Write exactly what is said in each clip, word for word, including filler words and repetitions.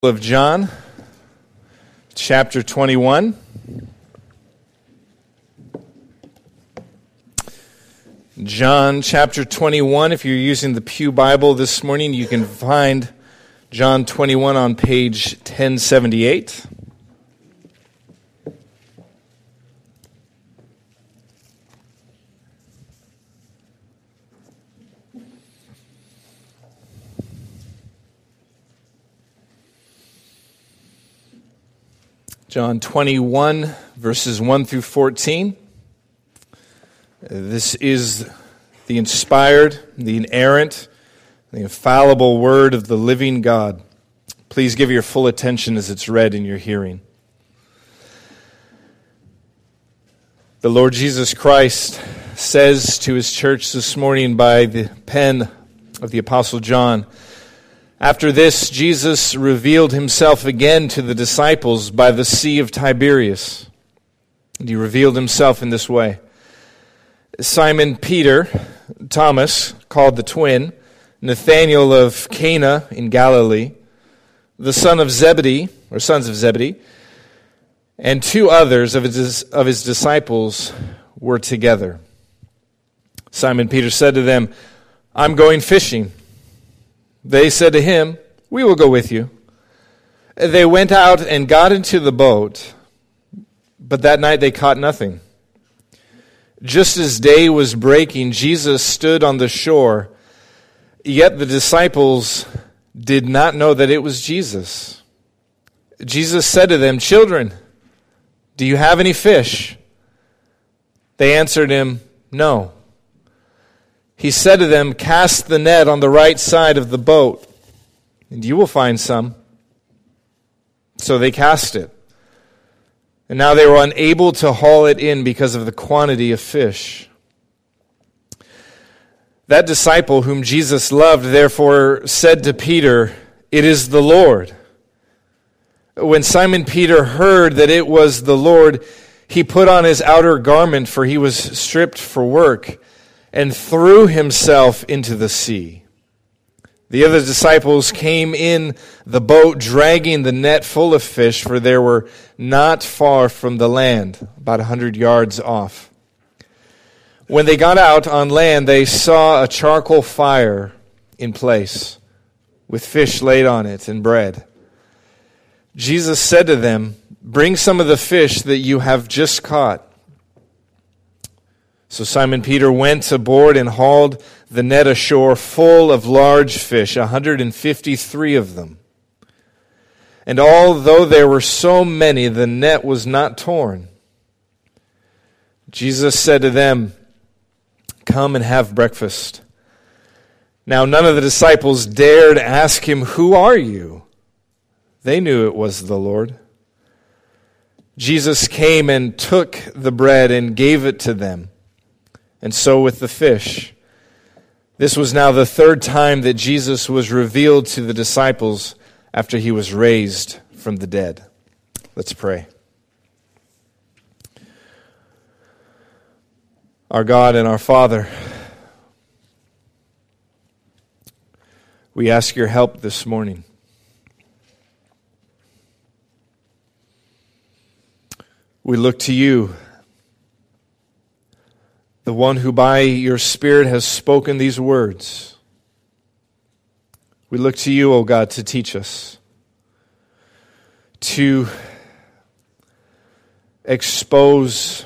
Of John, chapter twenty-one. John chapter twenty-one. If you're using the Pew Bible this morning, you can find John twenty-one on page ten seventy-eight. John twenty-one, verses one through fourteen. This is the inspired, the inerrant, the infallible word of the living God. Please give your full attention as it's read in your hearing. The Lord Jesus Christ says to his church this morning by the pen of the Apostle John, "After this, Jesus revealed himself again to the disciples by the Sea of Tiberias. And he revealed himself in this way. Simon Peter, Thomas, called the twin, Nathanael of Cana in Galilee, the son of Zebedee, or sons of Zebedee, and two others of his, of his disciples were together. Simon Peter said to them, 'I'm going fishing.' They said to him, 'We will go with you.' They went out and got into the boat, but that night they caught nothing. Just as day was breaking, Jesus stood on the shore, yet the disciples did not know that it was Jesus. Jesus said to them, 'Children, do you have any fish?' They answered him, 'No.' He said to them, 'Cast the net on the right side of the boat, and you will find some.' So they cast it. And now they were unable to haul it in because of the quantity of fish. That disciple whom Jesus loved therefore said to Peter, 'It is the Lord.' When Simon Peter heard that it was the Lord, he put on his outer garment, for he was stripped for work, and threw himself into the sea. The other disciples came in the boat, dragging the net full of fish, for they were not far from the land, about a hundred yards off. When they got out on land, they saw a charcoal fire in place, with fish laid on it and bread. Jesus said to them, 'Bring some of the fish that you have just caught.' So Simon Peter went aboard and hauled the net ashore full of large fish, a hundred and fifty-three of them. And although there were so many, the net was not torn. Jesus said to them, 'Come and have breakfast.' Now none of the disciples dared ask him, 'Who are you?' They knew it was the Lord. Jesus came and took the bread and gave it to them, and so with the fish. This was now the third time that Jesus was revealed to the disciples after he was raised from the dead." Let's pray. Our God and our Father, we ask your help this morning. We look to you, the one who by your Spirit has spoken these words. We look to you, O God, to teach us, to expose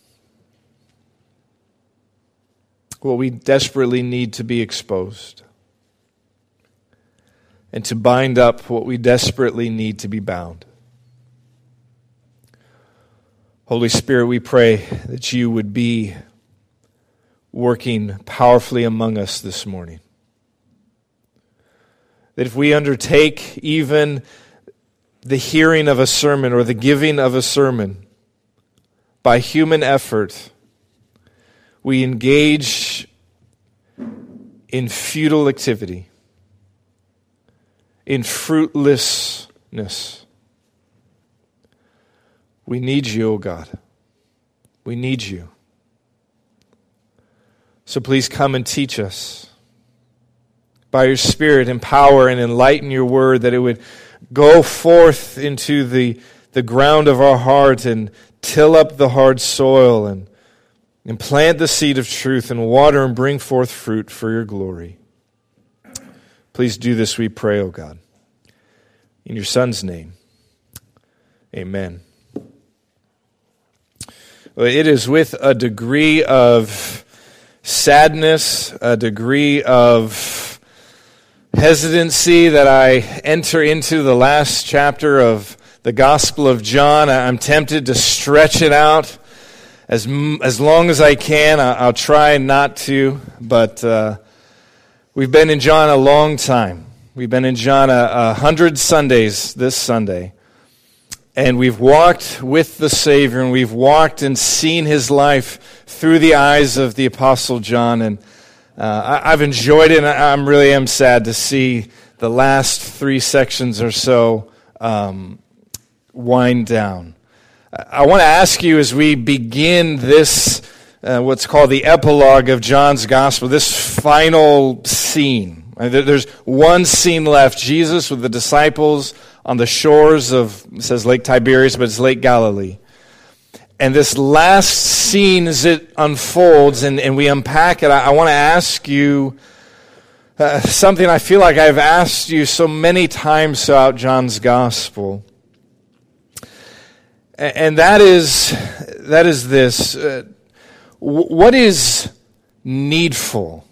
what we desperately need to be exposed, and to bind up what we desperately need to be bound. Holy Spirit, we pray that you would be working powerfully among us this morning. That if we undertake even the hearing of a sermon or the giving of a sermon by human effort, we engage in futile activity, in fruitlessness. We need you, O God. We need you. So please come and teach us. By your Spirit, empower and enlighten your word, that it would go forth into the, the ground of our heart and till up the hard soil and, and plant the seed of truth and water and bring forth fruit for your glory. Please do this, we pray, O God. In your Son's name, amen. Well, it is with a degree of sadness, a degree of hesitancy that I enter into the last chapter of the Gospel of John. I'm tempted to stretch it out as as long as I can. I'll try not to, but uh, we've been in John a long time. We've been in John a, a hundred Sundays this Sunday. And we've walked with the Savior, and we've walked and seen His life through the eyes of the Apostle John. And uh, I, I've enjoyed it, and I I'm really am sad to see the last three sections or so um, wind down. I want to ask you as we begin this, uh, what's called the epilogue of John's Gospel, this final scene. There's one scene left, Jesus with the disciples on the shores of, it says Lake Tiberias, but it's Lake Galilee. And this last scene as it unfolds and, and we unpack it, I, I want to ask you uh, something I feel like I've asked you so many times throughout John's Gospel. And, and that is, that is this. Uh, what is needful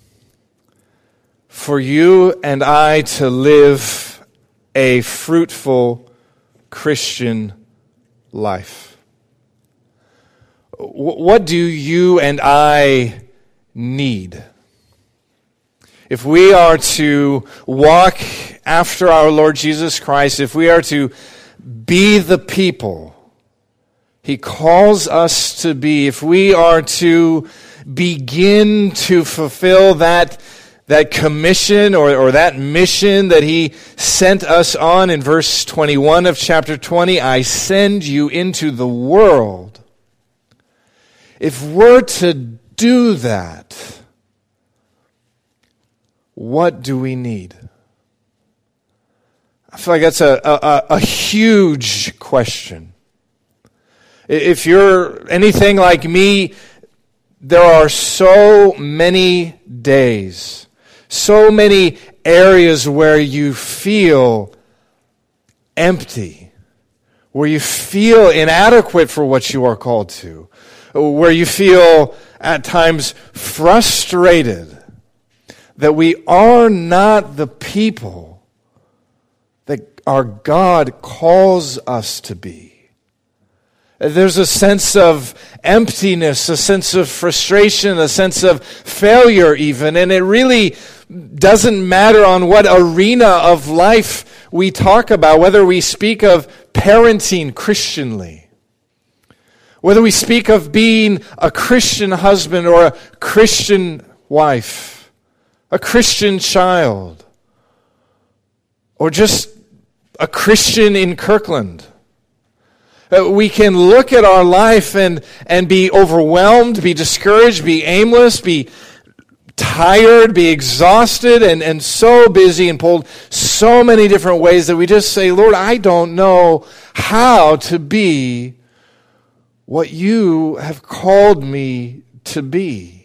for you and I to live a fruitful Christian life? What do you and I need? If we are to walk after our Lord Jesus Christ, if we are to be the people He calls us to be, if we are to begin to fulfill that That commission or, or that mission that He sent us on in verse twenty-one of chapter twenty, I send you into the world. If we're to do that, what do we need? I feel like that's a, a, a huge question. If you're anything like me, there are so many days, so many areas where you feel empty, where you feel inadequate for what you are called to, where you feel at times frustrated that we are not the people that our God calls us to be. There's a sense of emptiness, a sense of frustration, a sense of failure even, and it really doesn't matter on what arena of life we talk about, whether we speak of parenting Christianly, whether we speak of being a Christian husband or a Christian wife, a Christian child, or just a Christian in Kirkland. We can look at our life and, and be overwhelmed, be discouraged, be aimless, be tired, be exhausted, and, and so busy and pulled so many different ways that we just say, Lord, I don't know how to be what you have called me to be.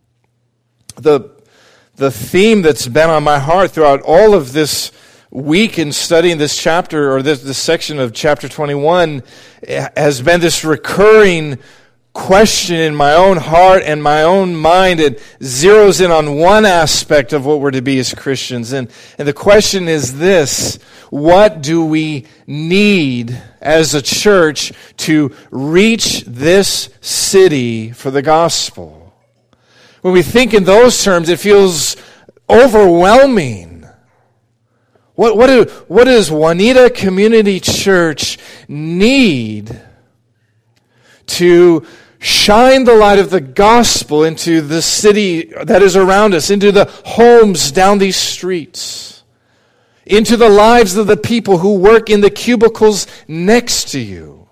The, the theme that's been on my heart throughout all of this week in studying this chapter, or this, this section of chapter twenty-one, has been this recurring question in my own heart and my own mind. It zeroes in on one aspect of what we're to be as Christians. And, and the question is this: what do we need as a church to reach this city for the gospel? When we think in those terms, it feels overwhelming. What, what, do, what does Juanita Community Church need to shine the light of the gospel into the city that is around us, into the homes down these streets, into the lives of the people who work in the cubicles next to you?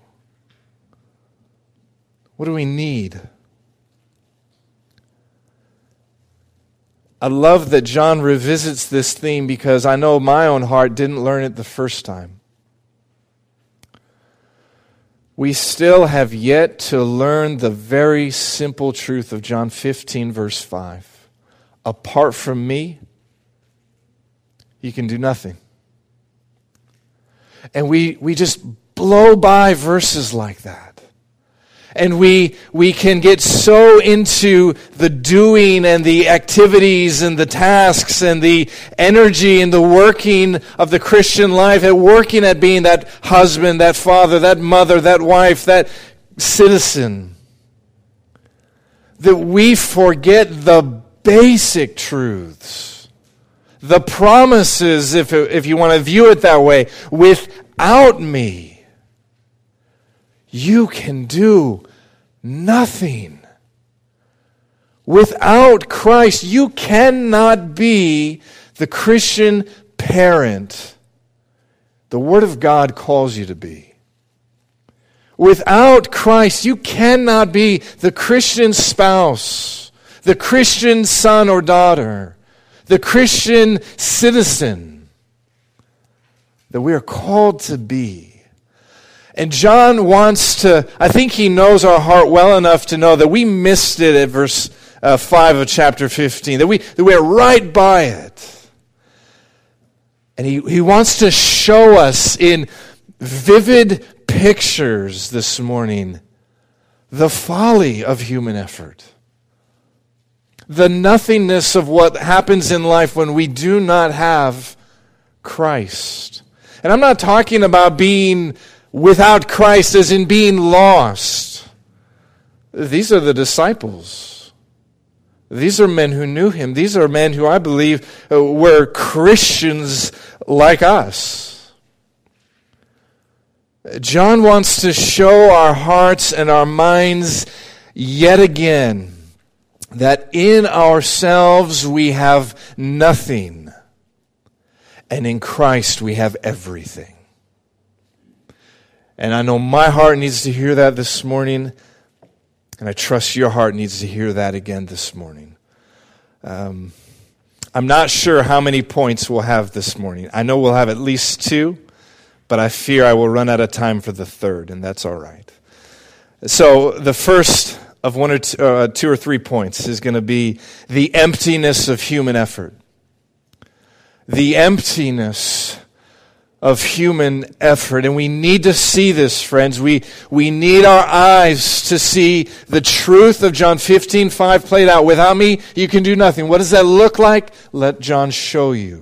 What do we need? I love that John revisits this theme because I know my own heart didn't learn it the first time. We still have yet to learn the very simple truth of John fifteen, verse five. Apart from me, you can do nothing. And we, we just blow by verses like that. And we we can get so into the doing and the activities and the tasks and the energy and the working of the Christian life, at working at being that husband, that father, that mother, that wife, that citizen, that we forget the basic truths, the promises, if, if you want to view it that way. Without me, you can do nothing. Without Christ, you cannot be the Christian parent the Word of God calls you to be. Without Christ, you cannot be the Christian spouse, the Christian son or daughter, the Christian citizen that we are called to be. And John wants to, I think he knows our heart well enough to know that we missed it at verse uh, five of chapter fifteen, that we, that we are right by it. And he, he wants to show us in vivid pictures this morning the folly of human effort, the nothingness of what happens in life when we do not have Christ. And I'm not talking about being without Christ as in being lost. These are the disciples. These are men who knew him. These are men who I believe were Christians like us. John wants to show our hearts and our minds yet again that in ourselves we have nothing, and in Christ we have everything. And I know my heart needs to hear that this morning, and I trust your heart needs to hear that again this morning. Um, I'm not sure how many points we'll have this morning. I know we'll have at least two, but I fear I will run out of time for the third, and that's all right. So the first of one or two, uh, two or three points is going to be the emptiness of human effort. The emptiness of human effort. And we need to see this, friends. We we need our eyes to see the truth of John fifteen five played out. Without me, you can do nothing. What does that look like? Let John show you.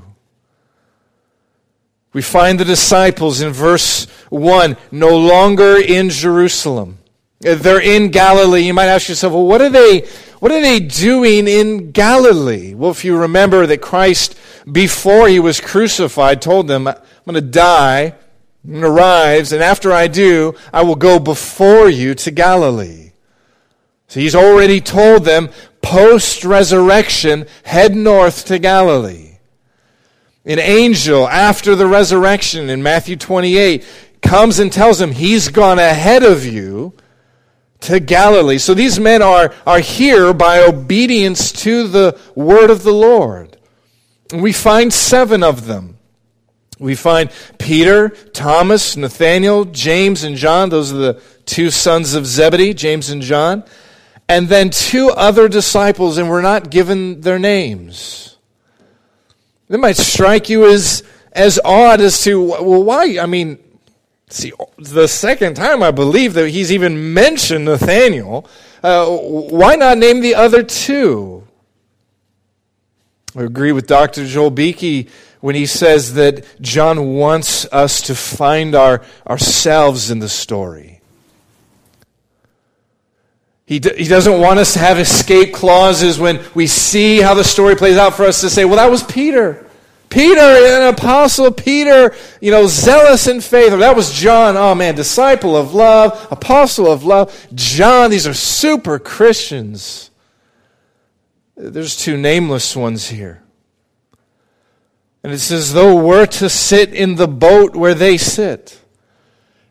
We find the disciples in verse one, no longer in Jerusalem. They're in Galilee. You might ask yourself, well, what are they, what are they doing in Galilee? Well, if you remember that Christ, before he was crucified, told them, I'm going to die, I'm going to rise, and after I do, I will go before you to Galilee. So he's already told them, post-resurrection, head north to Galilee. An angel, after the resurrection in Matthew twenty-eight, comes and tells them he's gone ahead of you to Galilee. So these men are, are here by obedience to the word of the Lord. And we find seven of them. We find Peter, Thomas, Nathanael, James, and John. Those are the two sons of Zebedee, James and John. And then two other disciples, and we're not given their names. That might strike you as, as odd as to, well, why? I mean, see, the second time I believe that he's even mentioned Nathanael. Uh, why not name the other two? I agree with Doctor Joel Beakey when he says that John wants us to find our, ourselves in the story. He, d- he doesn't want us to have escape clauses when we see how the story plays out for us to say, well, that was Peter. Peter, an apostle, Peter, you know, zealous in faith. Or that was John, oh man, disciple of love, apostle of love. John, these are super Christians. There's two nameless ones here. And it's as though we're to sit in the boat where they sit.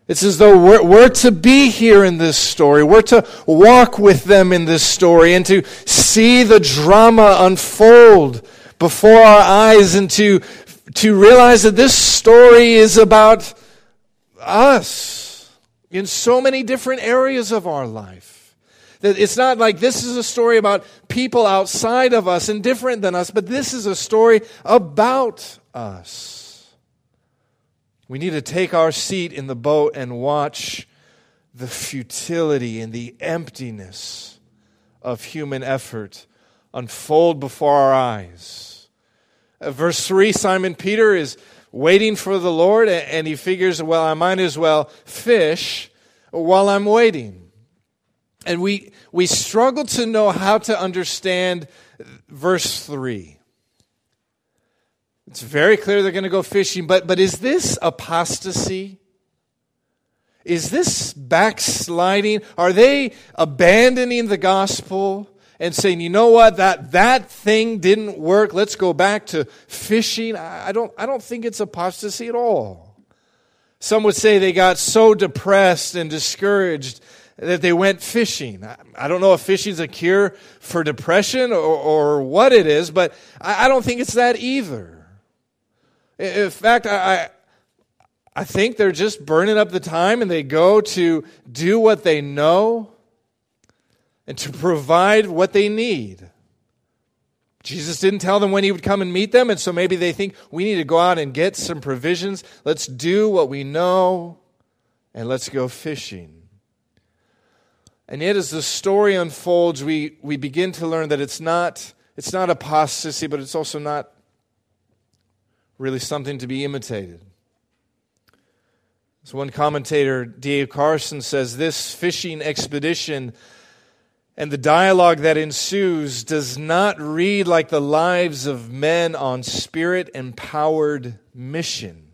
It's as though we're, we're to be here in this story. We're to walk with them in this story and to see the drama unfold before our eyes and to, to realize that this story is about us in so many different areas of our life. That it's not like this is a story about people outside of us and different than us, but this is a story about us. We need to take our seat in the boat and watch the futility and the emptiness of human effort unfold before our eyes. Uh, verse three, Simon Peter is waiting for the Lord, and he figures, well, I might as well fish while I'm waiting. And we we struggle to know how to understand verse three. It's very clear they're going to go fishing, but, but is this apostasy? Is this backsliding? Are they abandoning the gospel and saying, you know what, that, that thing didn't work, let's go back to fishing? I don't, I don't think it's apostasy at all. Some would say they got so depressed and discouraged that they went fishing. I don't know if fishing is a cure for depression or, or what it is, but I, I don't think it's that either. In fact, I, I think they're just burning up the time and they go to do what they know and to provide what they need. Jesus didn't tell them when he would come and meet them, and so maybe they think we need to go out and get some provisions. Let's do what we know and let's go fishing. And yet as the story unfolds, we, we begin to learn that it's not, it's not apostasy, but it's also not really something to be imitated. So one commentator, D A Carson, says this fishing expedition and the dialogue that ensues does not read like the lives of men on spirit-empowered mission.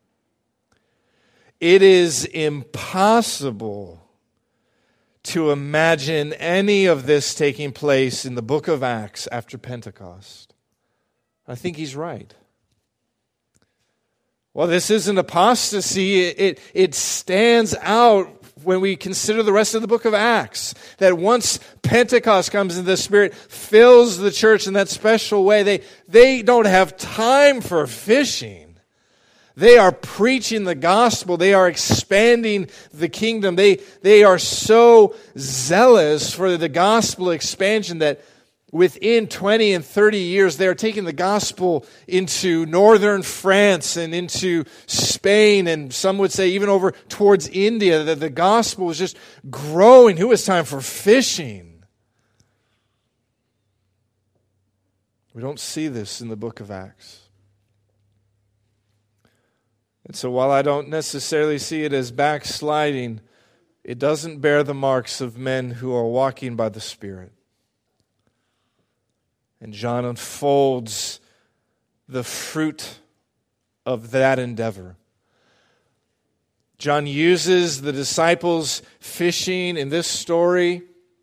It is impossible to imagine any of this taking place in the book of Acts after Pentecost. I think he's right. Well, this isn't apostasy. It, it, it stands out when we consider the rest of the book of Acts. That once Pentecost comes and the Spirit fills the church in that special way, they, they don't have time for fishing. They are preaching the gospel. They are expanding the kingdom. They, they are so zealous for the gospel expansion that within twenty and thirty years, they are taking the gospel into northern France and into Spain, and some would say even over towards India, that the gospel was just growing. It was time for fishing. We don't see this in the book of Acts. And so while I don't necessarily see it as backsliding, it doesn't bear the marks of men who are walking by the Spirit. And John unfolds the fruit of that endeavor. John uses the disciples fishing in this story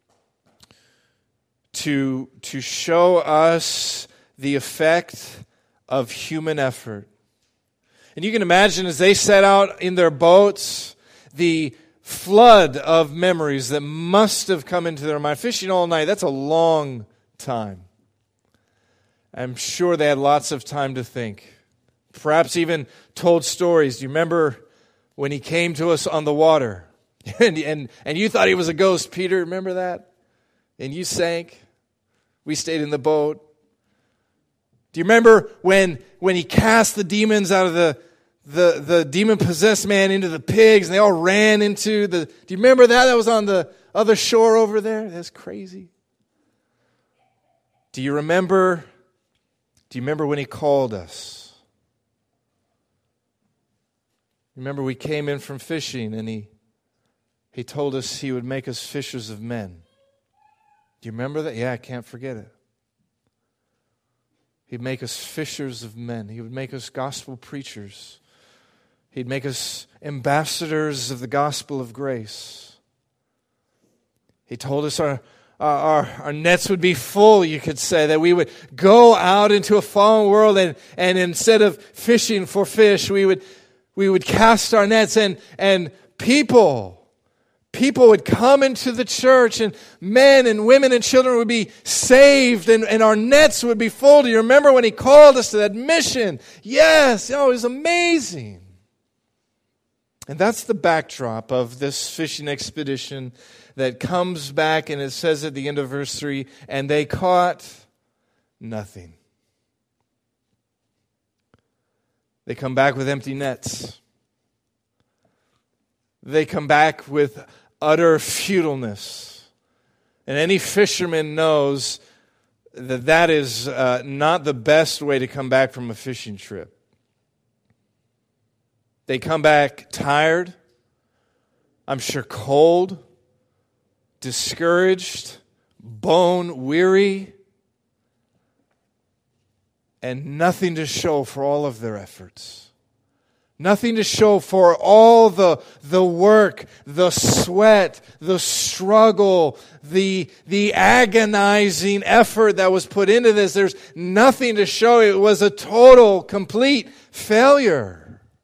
to, to show us the effect of human effort. And you can imagine as they set out in their boats, the flood of memories that must have come into their mind. Fishing all night, that's a long time. I'm sure they had lots of time to think. Perhaps even told stories. Do you remember when he came to us on the water? and, and, and you thought he was a ghost, Peter. Remember that? And you sank. We stayed in the boat. Do you remember when, when he cast the demons out of the, the, the demon-possessed man into the pigs and they all ran into the... Do you remember that? That was on the other shore over there. That's crazy. Do you remember... Do you remember when he called us? Remember we came in from fishing and he, he told us he would make us fishers of men. Do you remember that? Yeah, I can't forget it. He'd make us fishers of men. He would make us gospel preachers. He'd make us ambassadors of the gospel of grace. He told us our Our, our nets would be full, you could say, that we would go out into a fallen world and, and instead of fishing for fish, we would we would cast our nets and, and people, people would come into the church, and men and women and children would be saved, and, and our nets would be full. Do you remember when he called us to that mission? Yes, oh, it was amazing. And that's the backdrop of this fishing expedition that comes back, and it says at the end of verse three, and they caught nothing. They come back with empty nets. They come back with utter futileness. And any fisherman knows that that is uh, not the best way to come back from a fishing trip. They come back tired, I'm sure cold, discouraged, bone weary, and nothing to show for all of their efforts. Nothing to show for all the, the work, the sweat, the struggle, the, the agonizing effort that was put into this. There's nothing to show. It was a total, complete failure.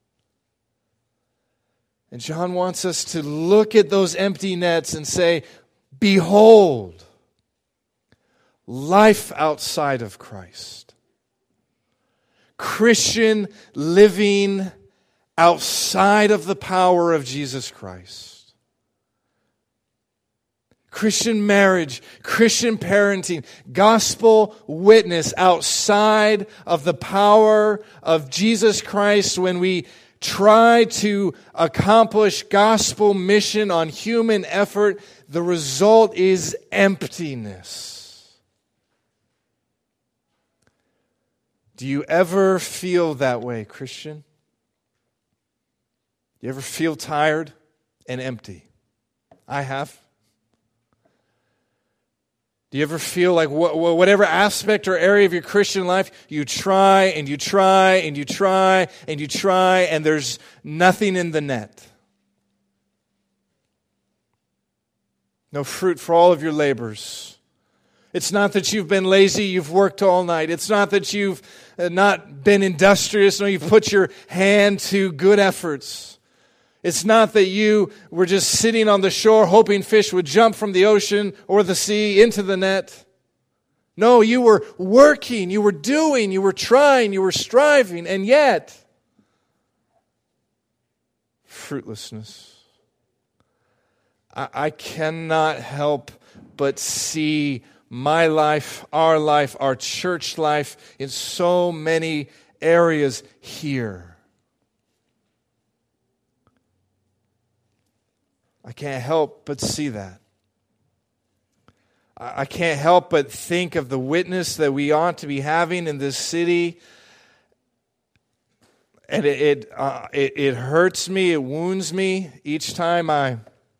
And John wants us to look at those empty nets and say, behold, life outside of Christ. Christian living outside of the power of Jesus Christ. Christian marriage, Christian parenting, gospel witness outside of the power of Jesus Christ. When we try to accomplish gospel mission on human effort, the result is emptiness. Do you ever feel that way, Christian? Do you ever feel tired and empty? I have. Do you ever feel like wh- whatever aspect or area of your Christian life, you try and you try and you try and you try and there's nothing in the net? No fruit for all of your labors. It's not that you've been lazy, you've worked all night. It's not that you've not been industrious, no, you've put your hand to good efforts. It's not that you were just sitting on the shore hoping fish would jump from the ocean or the sea into the net. No, you were working, you were doing, you were trying, you were striving, and yet, fruitlessness. I, I cannot help but see my life, our life, our church life in so many areas here. I can't help but see that. I can't help but think of the witness that we ought to be having in this city. And it it, uh, it it hurts me, it wounds me each time I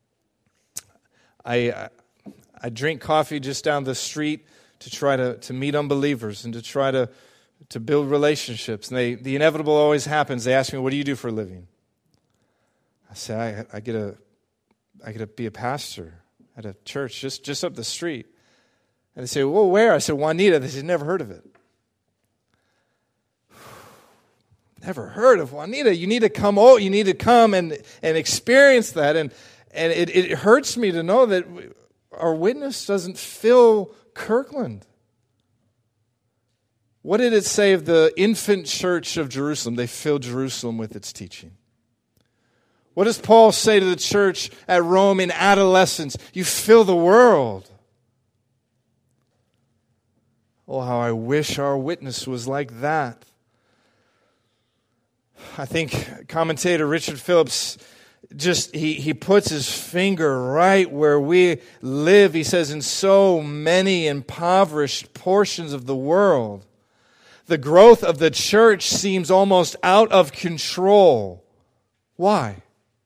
I I drink coffee just down the street to try to, to meet unbelievers and to try to, to build relationships. And they the inevitable always happens. They ask me, "What do you do for a living?" I say, I, I get a I get to be a pastor at a church just, just up the street. And they say, well, where? I said, Juanita. They said, never heard of it. Never heard of Juanita. You need to come oh, you need to come and, and experience that. And, and it, it hurts me to know that our witness doesn't fill Kirkland. What did it say of the infant church of Jerusalem? They filled Jerusalem with its teaching. What does Paul say to the church at Rome in adolescence? You fill the world. Oh, how I wish our witness was like that. I think commentator Richard Phillips just, he, he puts his finger right where we live. He says, in so many impoverished portions of the world, the growth of the church seems almost out of control. Why?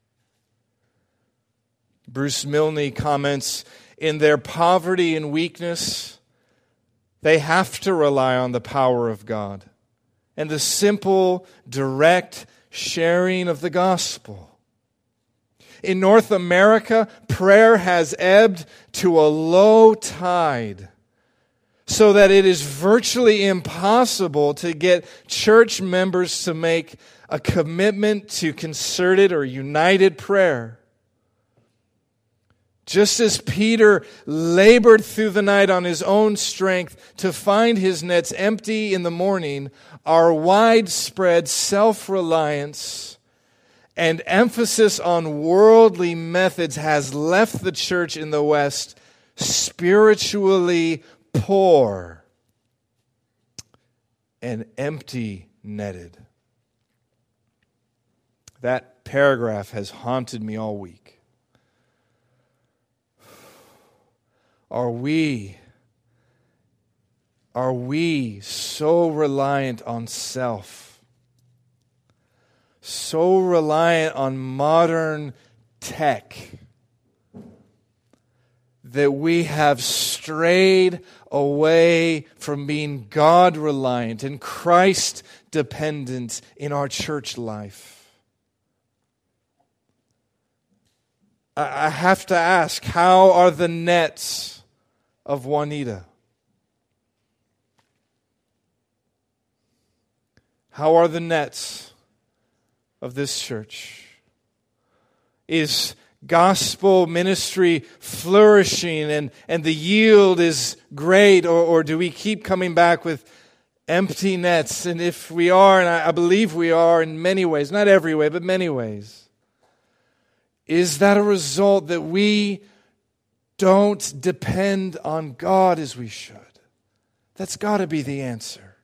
Bruce Milne comments, in their poverty and weakness, they have to rely on the power of God and the simple, direct sharing of the gospel. In North America, prayer has ebbed to a low tide, so that it is virtually impossible to get church members to make a commitment to concerted or united prayer. Just as Peter labored through the night on his own strength to find his nets empty in the morning, our widespread self-reliance and emphasis on worldly methods has left the church in the West spiritually poor and empty-netted. That paragraph has haunted me all week. Are we, are we so reliant on self, so reliant on modern tech, that we have strayed away from being God-reliant and Christ-dependent in our church life? I have to ask, how are the nets of Juanita? How are the nets of this church? Is gospel ministry flourishing and, and the yield is great, or, or do we keep coming back with empty nets? And if we are, and I, I believe we are in many ways, not every way, but many ways, is that a result that we don't depend on God as we should? That's got to be the answer.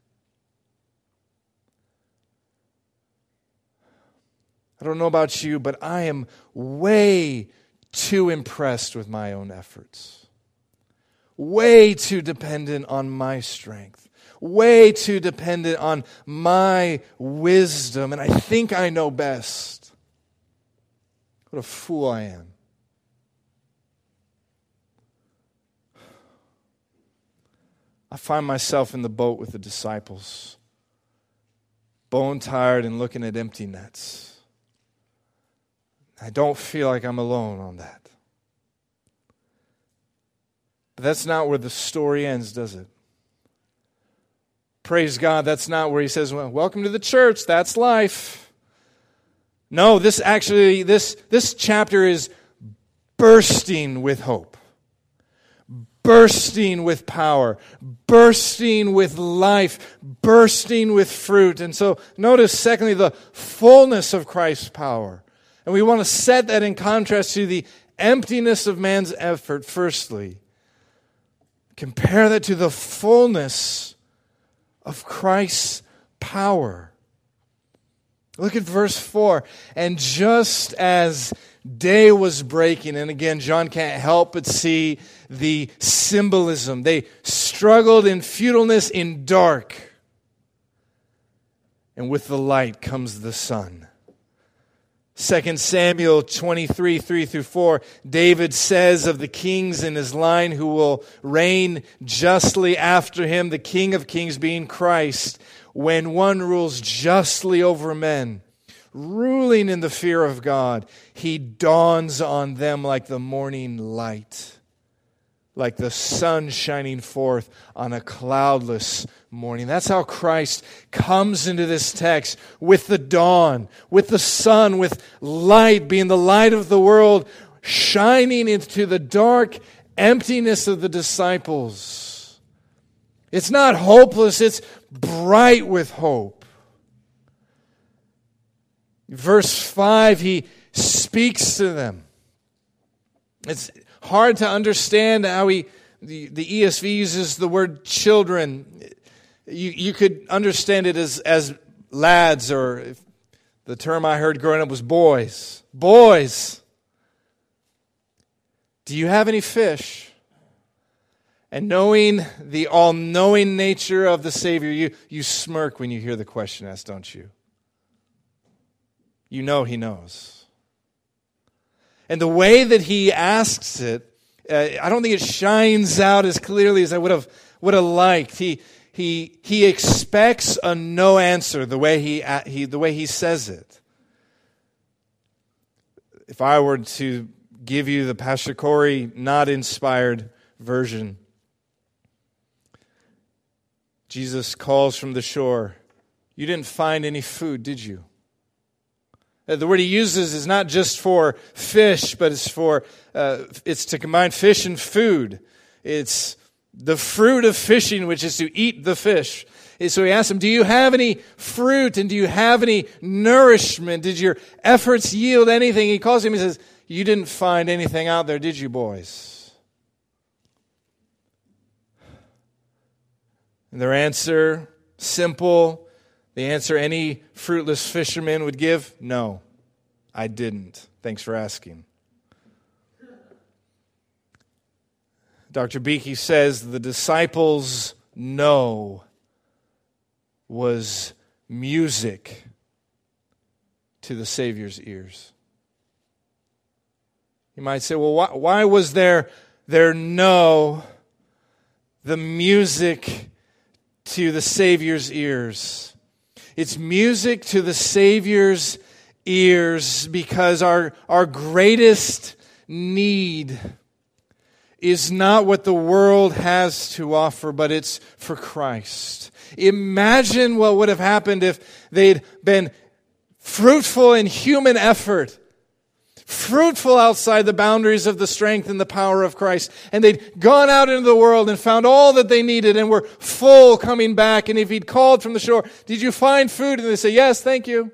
I don't know about you, but I am way too impressed with my own efforts. Way too dependent on my strength. Way too dependent on my wisdom. And I think I know best. What a fool I am. I find myself in the boat with the disciples, bone-tired and looking at empty nets. I don't feel like I'm alone on that. But that's not where the story ends, does it? Praise God, that's not where he says, well, welcome to the church, that's life. No, this actually, this, this chapter is bursting with hope. Bursting with power, bursting with life, bursting with fruit. And so notice, secondly, the fullness of Christ's power. And we want to set that in contrast to the emptiness of man's effort, firstly. Compare that to the fullness of Christ's power. Look at verse four. And just as day was breaking, and again, John can't help but see the symbolism. They struggled in futileness in dark. And with the light comes the sun. Second Samuel twenty-three, three through four, David says of the kings in his line who will reign justly after him, the King of kings being Christ, when one rules justly over men, ruling in the fear of God, he dawns on them like the morning light, like the sun shining forth on a cloudless morning. That's how Christ comes into this text, with the dawn, with the sun, with light being the light of the world, shining into the dark emptiness of the disciples. It's not hopeless, it's bright with hope. Verse five, he speaks to them. It's hard to understand how he, the, the E S V uses the word children. You, you could understand it as, as lads, or if the term I heard growing up was boys. Boys, do you have any fish? And knowing the all-knowing nature of the Savior, you, you smirk when you hear the question asked, don't you? You know he knows. And the way that he asks it, uh, I don't think it shines out as clearly as I would have would have liked. He he he expects a no answer the way he he the way he says it. If I were to give you the Pastor Corey not inspired version, Jesus calls from the shore. You didn't find any food, did you? Uh, the word he uses is not just for fish, but it's for uh, it's to combine fish and food. It's the fruit of fishing, which is to eat the fish. And so he asked him, do you have any fruit and do you have any nourishment? Did your efforts yield anything? He calls him and says, you didn't find anything out there, did you, boys? And their answer, simple. The answer any fruitless fisherman would give, no, I didn't. Thanks for asking. Doctor Beakey says the disciples' no was music to the Savior's ears. You might say, well, why, why was there, their no the music to the Savior's ears? It's music to the Savior's ears because our, our greatest need is not what the world has to offer, but it's for Christ. Imagine what would have happened if they'd been fruitful in human effort, fruitful outside the boundaries of the strength and the power of Christ, and they'd gone out into the world and found all that they needed and were full coming back. And if he'd called from the shore, did you find food? And they say, yes, thank you.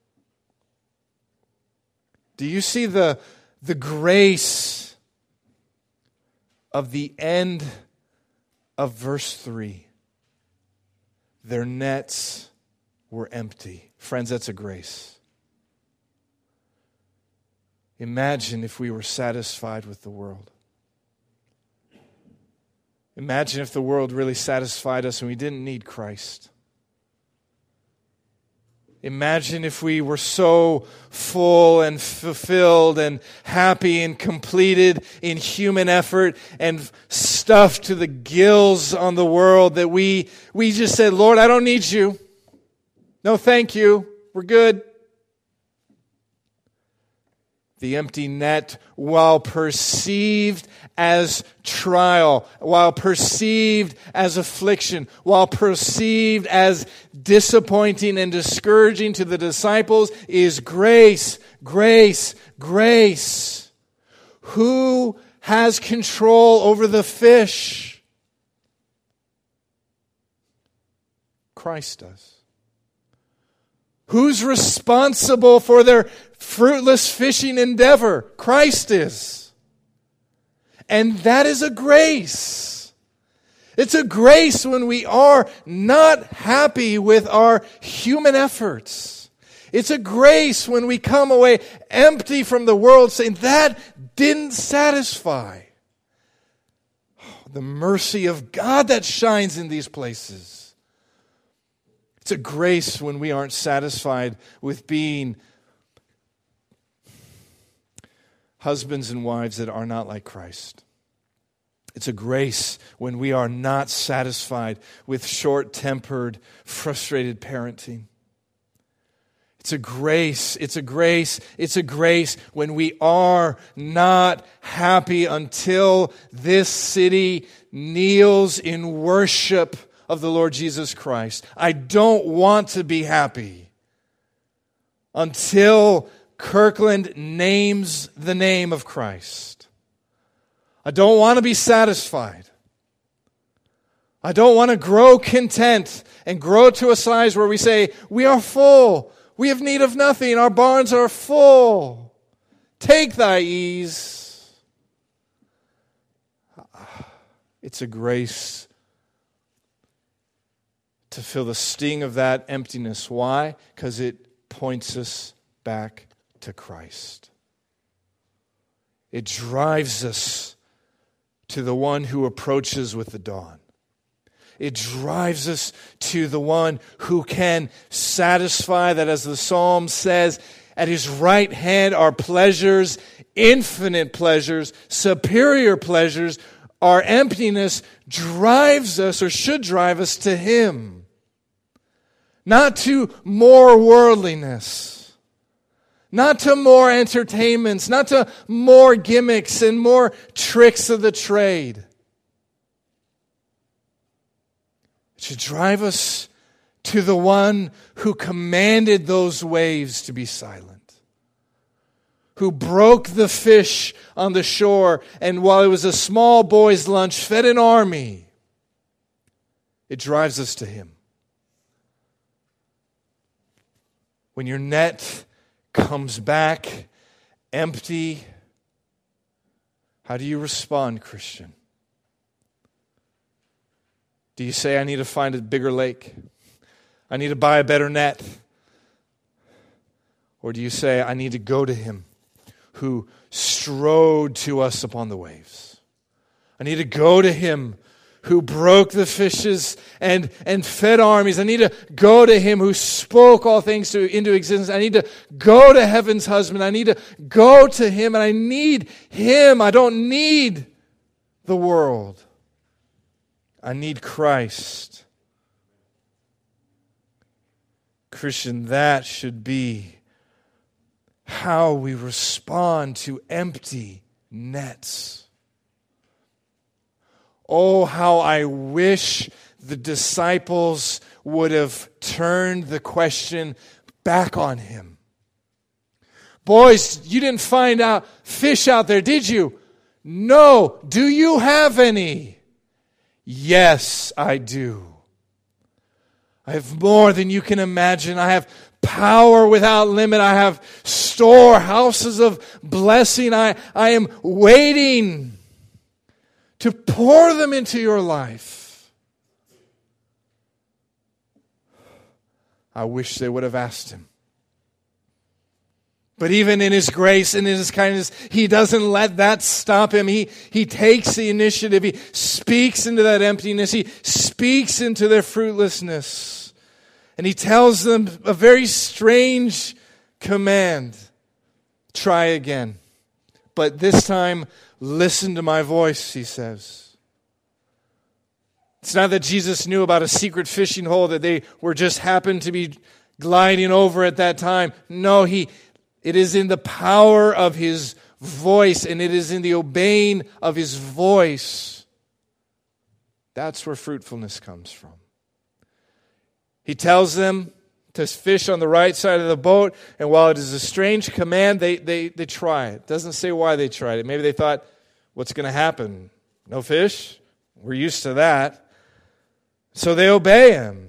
Do you see the, the grace of the end of verse three? Their nets were empty. Friends, that's a grace. Imagine if we were satisfied with the world. Imagine if the world really satisfied us and we didn't need Christ. Imagine if we were so full and fulfilled and happy and completed in human effort and stuffed to the gills on the world that we, we just said, Lord, I don't need you. No, thank you. We're good. The empty net, while perceived as trial, while perceived as affliction, while perceived as disappointing and discouraging to the disciples, is grace, grace, grace. Who has control over the fish? Christ does. Who's responsible for their fruitless fishing endeavor? Christ is. And that is a grace. It's a grace when we are not happy with our human efforts. It's a grace when we come away empty from the world saying, that didn't satisfy. Oh, the mercy of God that shines in these places. It's a grace when we aren't satisfied with being husbands and wives that are not like Christ. It's a grace when we are not satisfied with short-tempered, frustrated parenting. It's a grace, it's a grace, it's a grace when we are not happy until this city kneels in worship of the Lord Jesus Christ. I don't want to be happy until Kirkland names the name of Christ. I don't want to be satisfied. I don't want to grow content and grow to a size where we say, we are full. We have need of nothing. Our barns are full. Take thy ease. It's a grace to feel the sting of that emptiness. Why? Because it points us back to Christ. It drives us to the one who approaches with the dawn. It drives us to the one who can satisfy, that as the psalm says, at his right hand are pleasures, infinite pleasures, superior pleasures. Our emptiness drives us, or should drive us, to him. Not to more worldliness. Not to more entertainments. Not to more gimmicks and more tricks of the trade. It should drive us to the one who commanded those waves to be silent. who broke the fish on the shore, and while it was a small boy's lunch, fed an army. It drives us to Him. When your net comes back empty, how do you respond, Christian? Do you say, I need to find a bigger lake? I need to buy a better net? Or do you say, I need to go to Him who strode to us upon the waves? I need to go to Him who broke the fishes and, and fed armies. I need to go to Him who spoke all things to, into existence. I need to go to heaven's husband. I need to go to Him, and I need Him. I don't need the world. I need Christ. Christian, that should be how we respond to empty nets. Oh, how I wish the disciples would have turned the question back on Him. Boys, you didn't find out fish out there, did you? No. Do you have any? Yes, I do. I have more than you can imagine. I have power without limit. I have storehouses of blessing. I, I am waiting to pour them into your life. I wish they would have asked Him. But even in His grace and in His kindness, He doesn't let that stop Him. He, he takes the initiative. He speaks into that emptiness. He speaks into their fruitlessness. And He tells them a very strange command. Try again. But this time, listen to my voice, He says. It's not that Jesus knew about a secret fishing hole that they were just happened to be gliding over at that time. No, He... It is in the power of His voice, and it is in the obeying of His voice. That's where fruitfulness comes from. He tells them to fish on the right side of the boat, and while it is a strange command, they, they, they try it. It doesn't say why they tried it. Maybe they thought, what's going to happen? No fish? We're used to that. So they obey Him.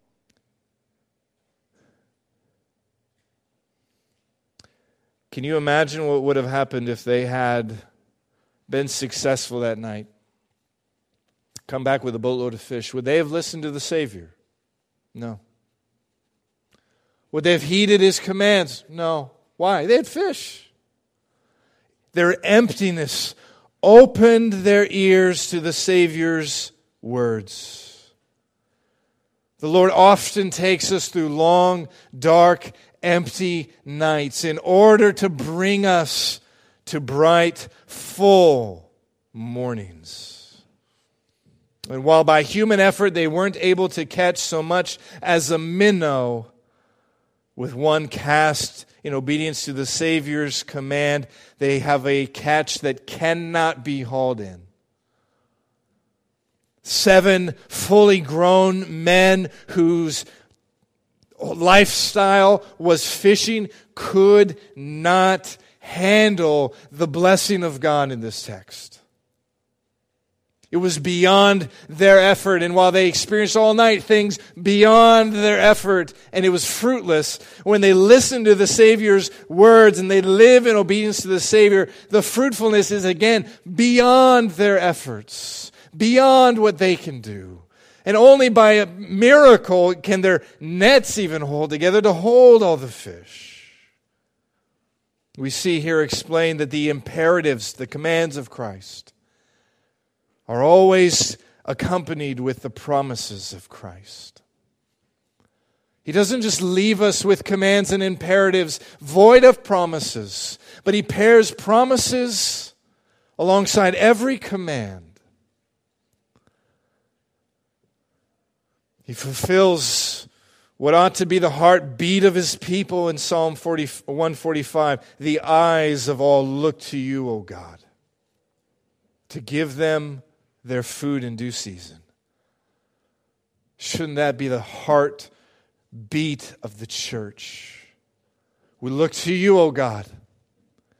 Can you imagine what would have happened if they had been successful that night? Come back with a boatload of fish. Would they have listened to the Savior? No. Would they have heeded His commands? No. Why? They had fish. Their emptiness opened their ears to the Savior's words. The Lord often takes us through long, dark, empty nights in order to bring us to bright, full mornings. And while by human effort they weren't able to catch so much as a minnow, with one cast in obedience to the Savior's command, they have a catch that cannot be hauled in. Seven fully grown men whose lifestyle was fishing could not handle the blessing of God in this text. It was beyond their effort, and while they experienced all night things beyond their effort, and it was fruitless, when they listened to the Savior's words and they live in obedience to the Savior, the fruitfulness is again beyond their efforts, beyond what they can do. And only by a miracle can their nets even hold together to hold all the fish. We see here explained that the imperatives, the commands of Christ, are always accompanied with the promises of Christ. He doesn't just leave us with commands and imperatives void of promises, but He pairs promises alongside every command. He fulfills what ought to be the heartbeat of His people in Psalm one forty-five. The eyes of all look to You, O God, to give them their food in due season. Shouldn't that be the heartbeat of the church? We look to You, O God.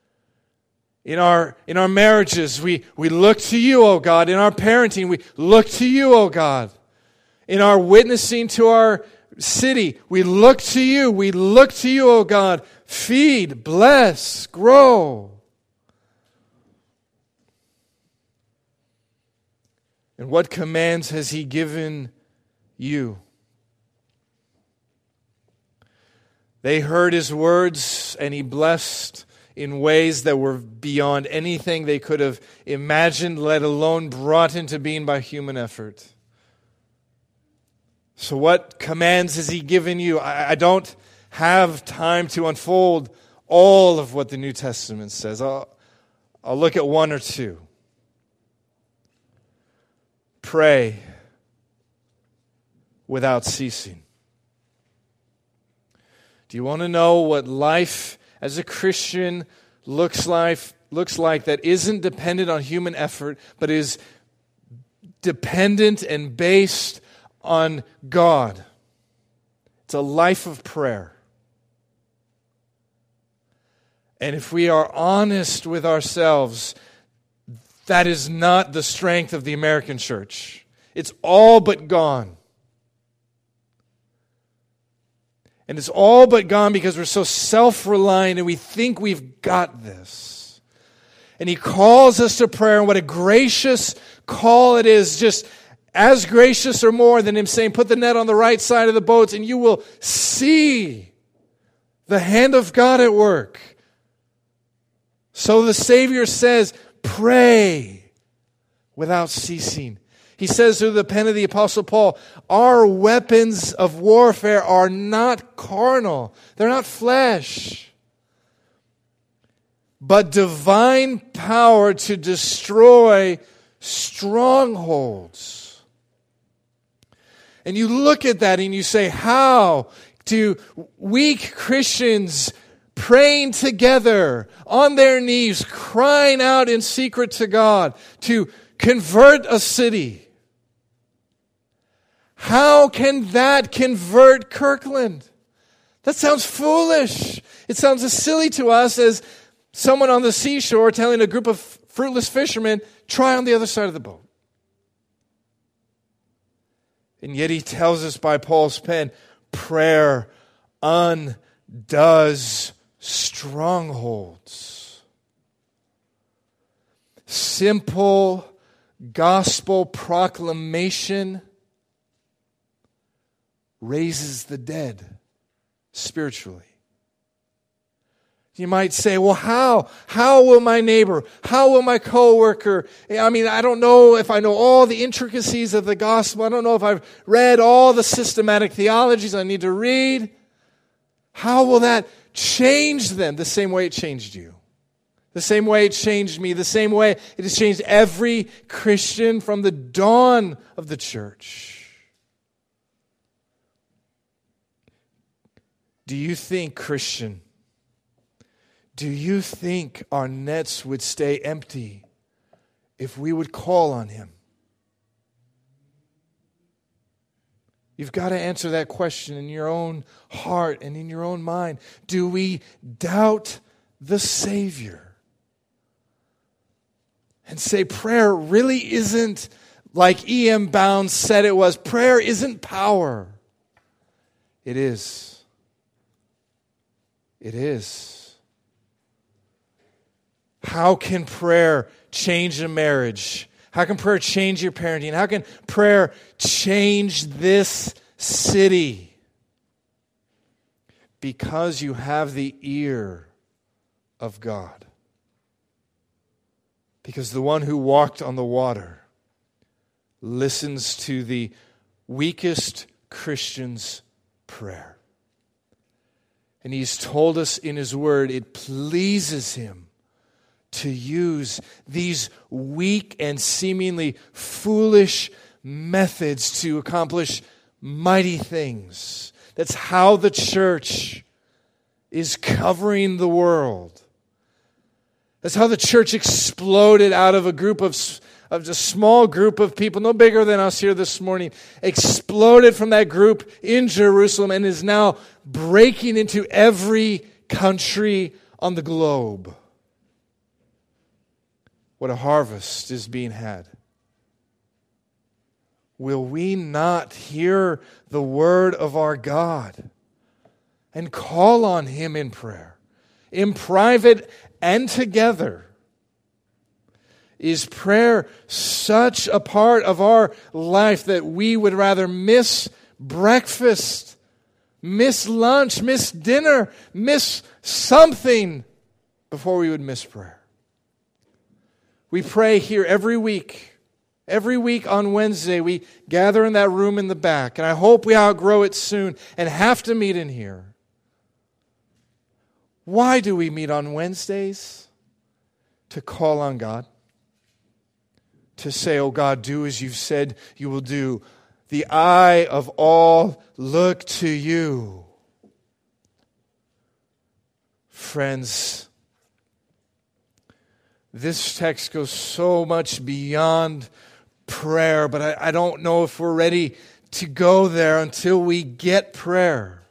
In our, in our marriages, we, we look to you, O God. In our parenting, we look to you, O God. In our witnessing to our city, we look to you. We look to you, O God. Feed, bless, grow. And what commands has He given you? They heard His words, and He blessed in ways that were beyond anything they could have imagined, let alone brought into being by human effort. So what commands has He given you? I, I don't have time to unfold all of what the New Testament says. I'll, I'll look at one or two. Pray without ceasing. Do you want to know what life as a Christian looks like, looks like that isn't dependent on human effort, but is dependent and based on God? It's a life of prayer. And if we are honest with ourselves, that is not the strength of the American church. It's all but gone. And it's all but gone because we're so self-reliant and we think we've got this. And He calls us to prayer, and what a gracious call it is, just as gracious or more than Him saying, put the net on the right side of the boats and you will see the hand of God at work. So the Savior says, pray without ceasing. He says through the pen of the Apostle Paul, our weapons of warfare are not carnal. They're not flesh. But divine power to destroy strongholds. And you look at that and you say, how do weak Christians praying together on their knees, crying out in secret to God to convert a city? How can that convert Kirkland? That sounds foolish. It sounds as silly to us as someone on the seashore telling a group of fruitless fishermen, try on the other side of the boat. And yet He tells us by Paul's pen, prayer undoes strongholds. Simple gospel proclamation raises the dead spiritually. You might say, well, how? How will my neighbor, how will my coworker, I mean, I don't know if I know all the intricacies of the gospel. I don't know if I've read all the systematic theologies I need to read. How will that change them the same way it changed you? The same way it changed me, the same way it has changed every Christian from the dawn of the church. Do you think, Christian, do you think our nets would stay empty if we would call on Him? You've got to answer that question in your own heart and in your own mind. Do we doubt the Savior? And say prayer really isn't like E M Bounds said it was. Prayer isn't power. It is. It is. How can prayer change a marriage? How can prayer change your parenting? How can prayer change this city? Because you have the ear of God. Because the one who walked on the water listens to the weakest Christian's prayer. And He's told us in His Word, it pleases Him to use these weak and seemingly foolish methods to accomplish mighty things. That's how the church is covering the world. That's how the church exploded out of a group of, of a small group of people, no bigger than us here this morning, exploded from that group in Jerusalem and is now breaking into every country on the globe. what a harvest is being had. Will we not hear the word of our God and call on Him in prayer, in private and together? Is prayer such a part of our life that we would rather miss breakfast, miss lunch, miss dinner, miss something before we would miss prayer? We pray here every week. Every week on Wednesday, we gather in that room in the back, and I hope we outgrow it soon and have to meet in here. Why do we meet on Wednesdays? To call on God. To say, oh God, do as you've said you will do. The eye of all look to you. Friends, this text goes so much beyond prayer, but I, I don't know if we're ready to go there until we get prayer.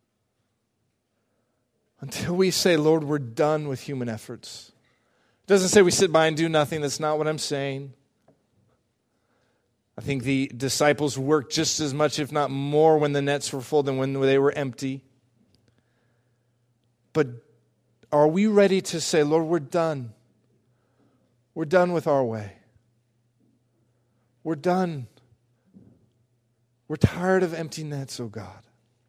Until we say, Lord, we're done with human efforts. It doesn't say we sit by and do nothing. That's not what I'm saying. I think the disciples worked just as much, if not more, when the nets were full than when they were empty. But are we ready to say, Lord, we're done. We're done with our way. We're done. We're tired of empty nets, oh God.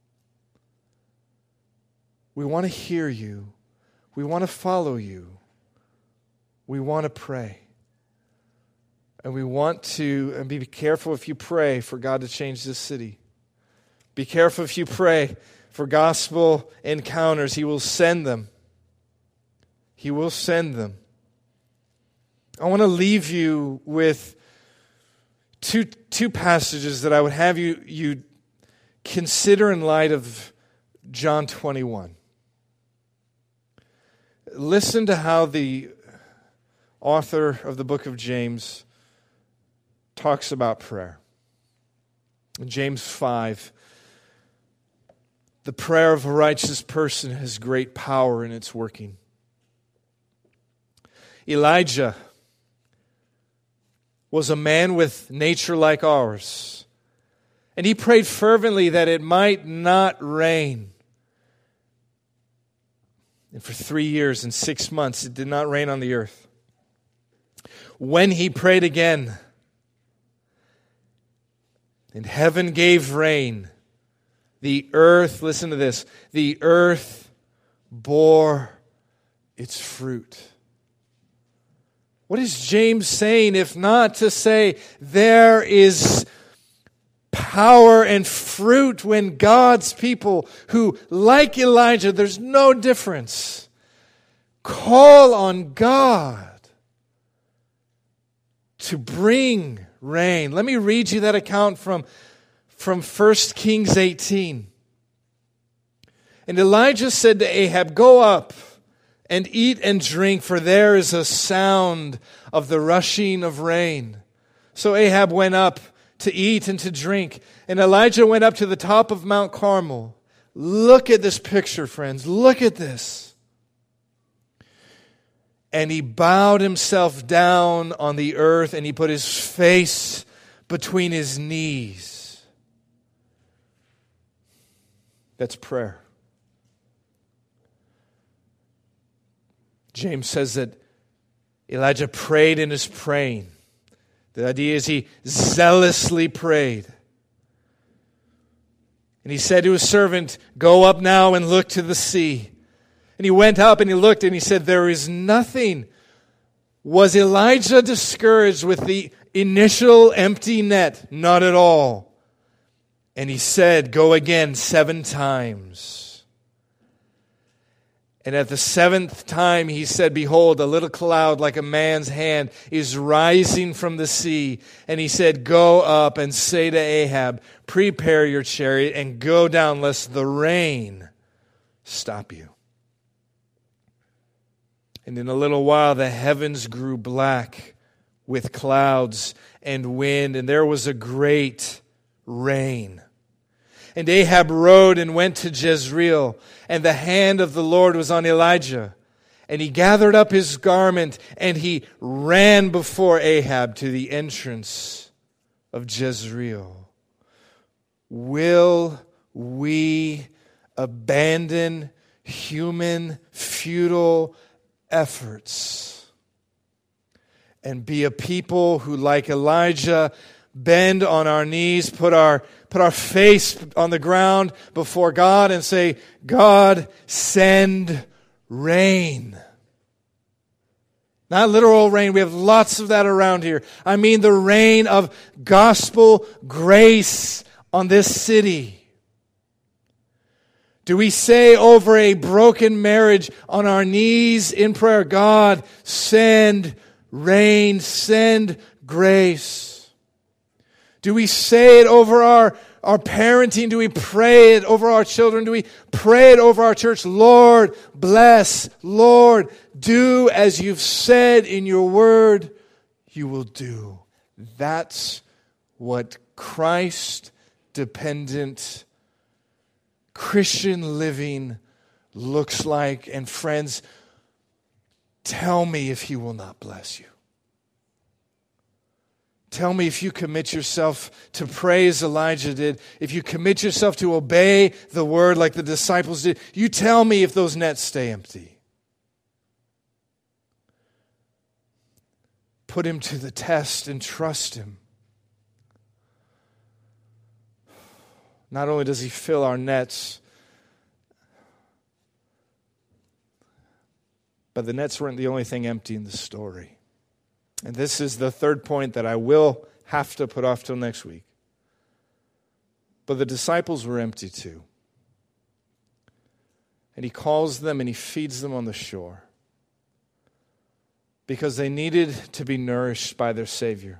We want to hear you. We want to follow you. We want to pray. And we want to, and be careful if you pray for God to change this city. Be careful if you pray for gospel encounters. He will send them. He will send them. I want to leave you with two, two passages that I would have you, you consider in light of John twenty-one. Listen to how the author of the book of James talks about prayer. In James five, the prayer of a righteous person has great power in its working. Elijah was a man with nature like ours, and he prayed fervently that it might not rain. And for three years and six months, it did not rain on the earth. When he prayed again, and heaven gave rain, the earth, listen to this, the earth bore its fruit. What is James saying if not to say there is power and fruit when God's people who, like Elijah, there's no difference, call on God to bring rain. Let me read you that account from, from First Kings eighteen. And Elijah said to Ahab, "Go up and eat and drink, for there is a sound of the rushing of rain." So Ahab went up to eat and to drink, and Elijah went up to the top of Mount Carmel. Look at this picture, friends. Look at this. And he bowed himself down on the earth, and he put his face between his knees. That's prayer. James says that Elijah prayed in his praying. The idea is he zealously prayed. And he said to his servant, "Go up now and look to the sea." And he went up and he looked and he said, "There is nothing." Was Elijah discouraged with the initial empty net? Not at all. And he said, "Go again seven times." And at the seventh time he said, "Behold, a little cloud like a man's hand is rising from the sea." And he said, "Go up and say to Ahab, prepare your chariot and go down, lest the rain stop you." And in a little while the heavens grew black with clouds and wind, and there was a great rain. And Ahab rode and went to Jezreel, and the hand of the Lord was on Elijah. And he gathered up his garment, and he ran before Ahab to the entrance of Jezreel. Will we abandon human, futile efforts and be a people who, like Elijah, bend on our knees, put our, put our face on the ground before God and say, God, send rain? Not literal rain. We have lots of that around here. I mean the rain of gospel grace on this city. Do we say over a broken marriage on our knees in prayer, God, send rain, send grace? Do we say it over our, our parenting? Do we pray it over our children? Do we pray it over our church? Lord, bless. Lord, do as you've said in your word you will do. That's what Christ-dependent Christian living looks like. And friends, tell me if He will not bless you. Tell me if you commit yourself to pray as Elijah did, if you commit yourself to obey the word like the disciples did, you tell me if those nets stay empty. Put Him to the test and trust Him. Not only does He fill our nets, but the nets weren't the only thing empty in the story. And this is the third point that I will have to put off till next week. But the disciples were empty too. And He calls them and He feeds them on the shore because they needed to be nourished by their Savior.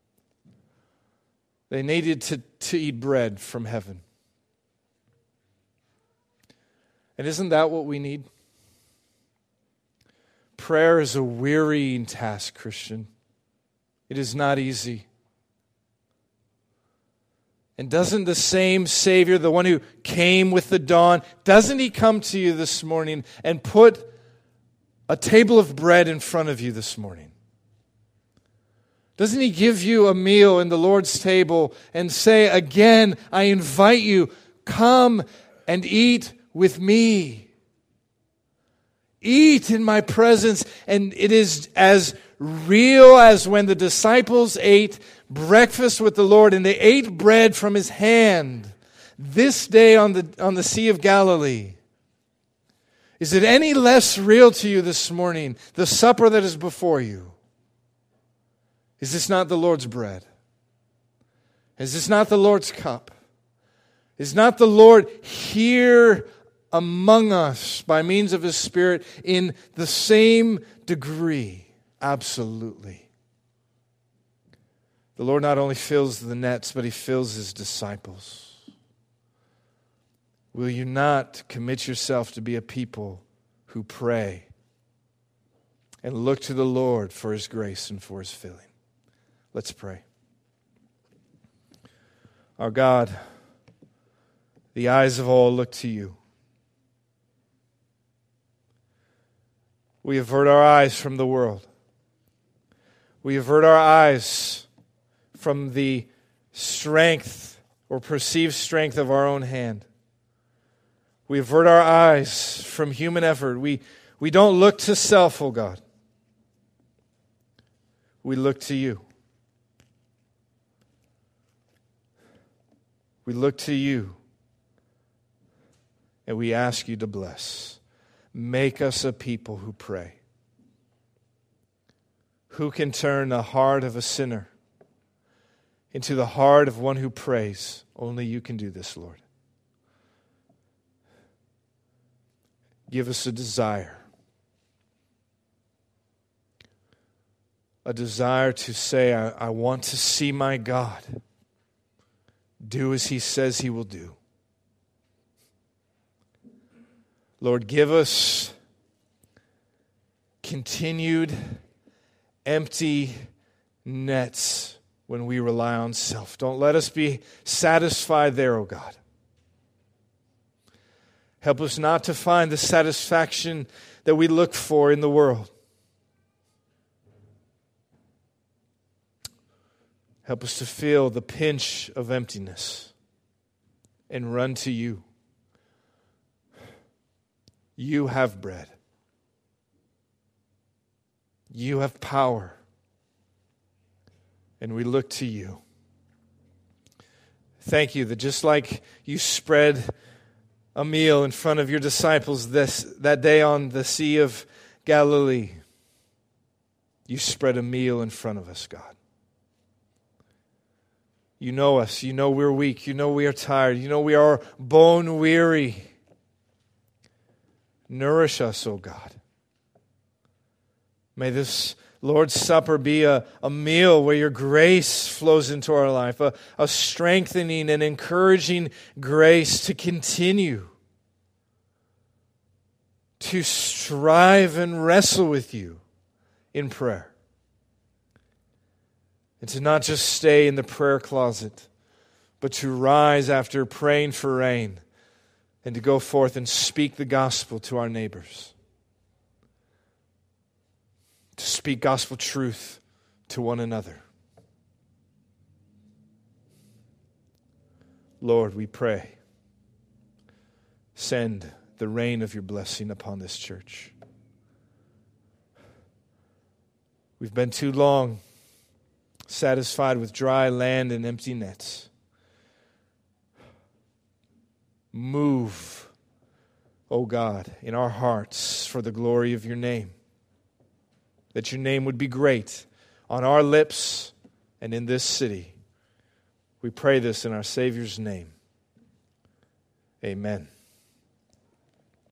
They needed to, to eat bread from heaven. And isn't that what we need? Prayer is a wearying task, Christian. It is not easy. And doesn't the same Savior, the one who came with the dawn, doesn't He come to you this morning and put a table of bread in front of you this morning? Doesn't He give you a meal in the Lord's table and say, again, I invite you, come and eat with me. Eat in my presence. And it is as real as when the disciples ate breakfast with the Lord and they ate bread from His hand this day on the, on the Sea of Galilee. Is it any less real to you this morning, the supper that is before you? Is this not the Lord's bread? Is this not the Lord's cup? Is not the Lord here among us by means of His Spirit in the same degree? Absolutely. The Lord not only fills the nets, but He fills His disciples. Will you not commit yourself to be a people who pray and look to the Lord for His grace and for His filling? Let's pray. Our God, the eyes of all look to you. We avert our eyes from the world. We avert our eyes from the strength or perceived strength of our own hand. We avert our eyes from human effort. We, we don't look to self, oh God. We look to you. We look to you. And we ask you to bless. Make us a people who pray. Who can turn the heart of a sinner into the heart of one who prays? Only you can do this, Lord. Give us a desire. A desire to say, I, I want to see my God do as He says He will do. Lord, give us continued empty nets when we rely on self. Don't let us be satisfied there, oh God. Help us not to find the satisfaction that we look for in the world. Help us to feel the pinch of emptiness and run to you. You have bread. You have power. And we look to you. Thank you that just like you spread a meal in front of your disciples this that day on the Sea of Galilee, you spread a meal in front of us, God. You know us. You know we're weak. You know we are tired. You know we are bone weary. Nourish us, O God. May this Lord's Supper be a, a meal where your grace flows into our life, a, a strengthening and encouraging grace to continue to strive and wrestle with you in prayer. And to not just stay in the prayer closet, but to rise after praying for rain and to go forth and speak the gospel to our neighbors. To speak gospel truth to one another. Lord, we pray, send the rain of your blessing upon this church. We've been too long satisfied with dry land and empty nets. Move, O God, in our hearts for the glory of your name. That your name would be great on our lips and in this city. We pray this in our Savior's name. Amen.